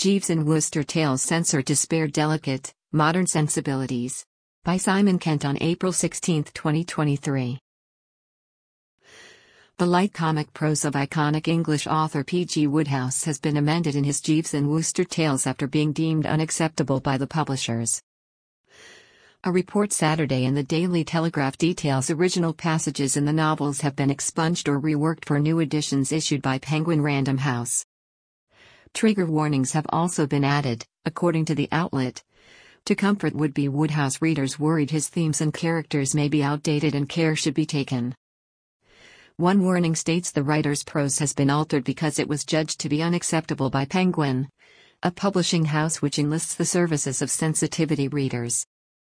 Jeeves and Wooster Tales censored to spare delicate, modern sensibilities. By Simon Kent on April 16, 2023. The light comic prose of iconic English author P.G. Wodehouse has been amended in his Jeeves and Wooster Tales after being deemed unacceptable by the publishers. A report Saturday in the Daily Telegraph details original passages in the novels have been expunged or reworked for new editions issued by Penguin Random House. Trigger warnings have also been added, according to the outlet, to comfort would-be Wodehouse readers worried his themes and characters may be outdated and care should be taken. One warning states the writer's prose has been altered because it was judged to be unacceptable by Penguin, a publishing house which enlists the services of sensitivity readers.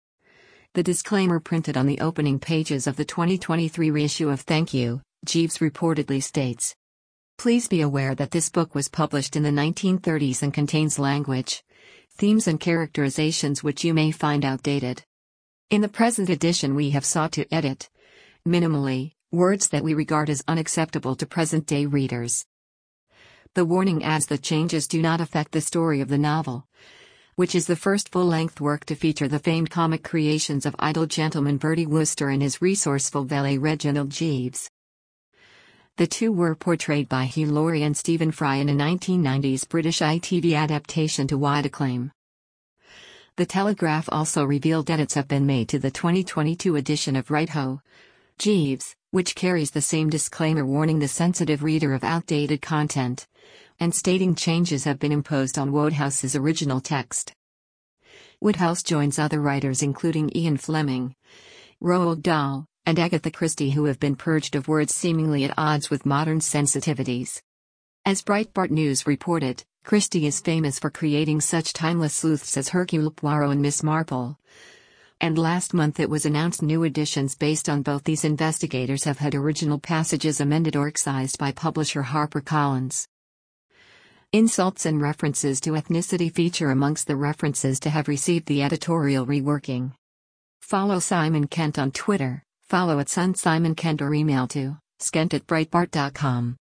The disclaimer printed on the opening pages of the 2023 reissue of Thank You, Jeeves reportedly states. Please be aware that this book was published in the 1930s and contains language, themes and characterizations which you may find outdated. In the present edition we have sought to edit, minimally, words that we regard as unacceptable to present-day readers. The warning adds that changes do not affect the story of the novel, which is the first full-length work to feature the famed comic creations of idle gentleman Bertie Wooster and his resourceful valet Reginald Jeeves. The two were portrayed by Hugh Laurie and Stephen Fry in a 1990s British ITV adaptation to wide acclaim. The Telegraph also revealed edits have been made to the 2022 edition of Right Ho, Jeeves, which carries the same disclaimer warning the sensitive reader of outdated content, and stating changes have been imposed on Wodehouse's original text. Wodehouse joins other writers including Ian Fleming, Roald Dahl, and Agatha Christie who have been purged of words seemingly at odds with modern sensitivities. As Breitbart News reported, Christie is famous for creating such timeless sleuths as Hercule Poirot and Miss Marple. And last month it was announced new editions based on both these investigators have had original passages amended or excised by publisher HarperCollins. Insults and references to ethnicity feature amongst the references to have received the editorial reworking. Follow Simon Kent on Twitter, follow @SunSimonKent or email to skent@breitbart.com.